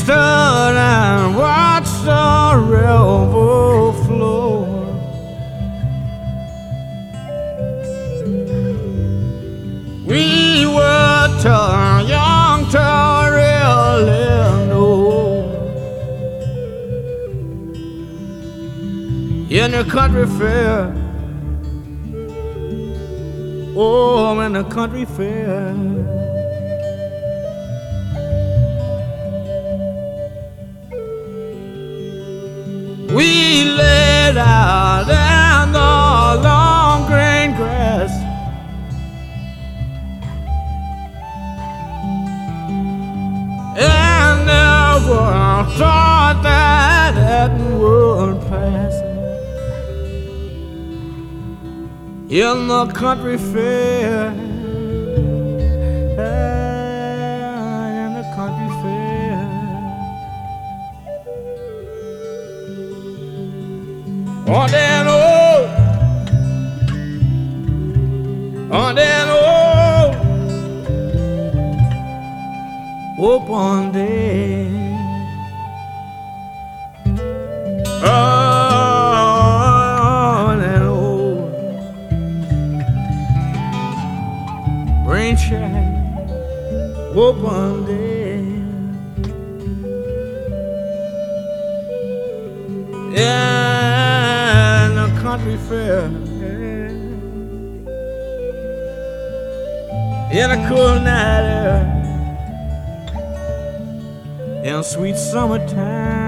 stood and watched the river flow. We were too young to really know. In the country fair, oh, in the country fair, we laid out in the long green grass, and never thought that it would pass. In the country fair, in the country fair, on that old open day. Rain shack, open day, and a country fair, in a cool night air, in sweet summertime.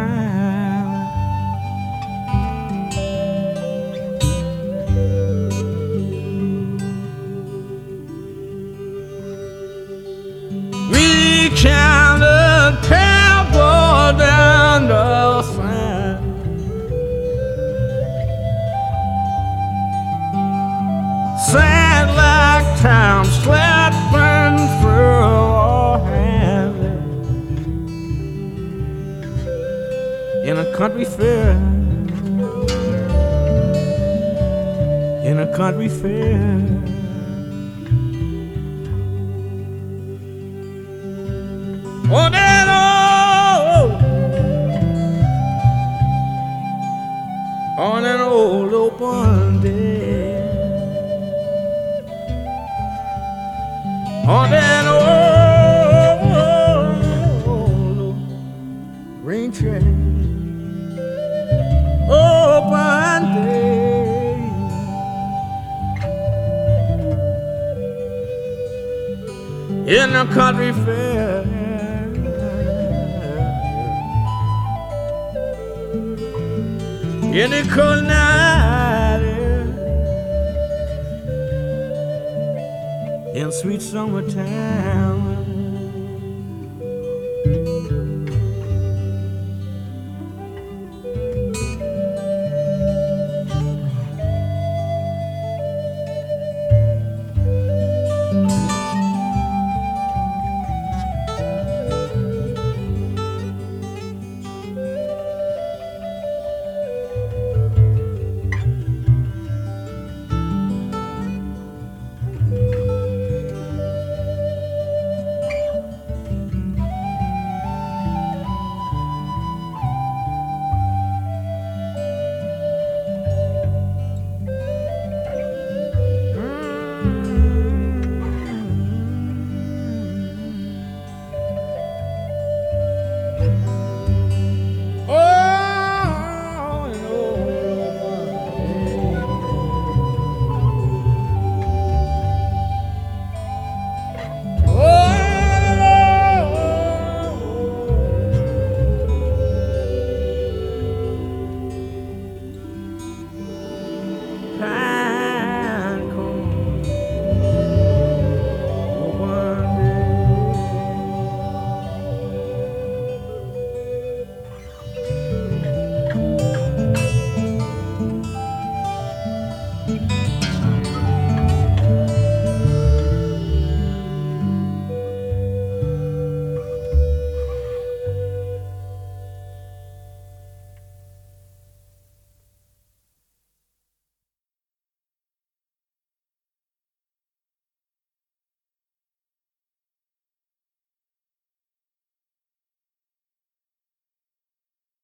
Counted pebbles down the sand, sand like time slipping through our hands. In a country fair, in a country fair, on that old open day, on that old rain train, open day, in the country fair. In the cold night air, in sweet summertime.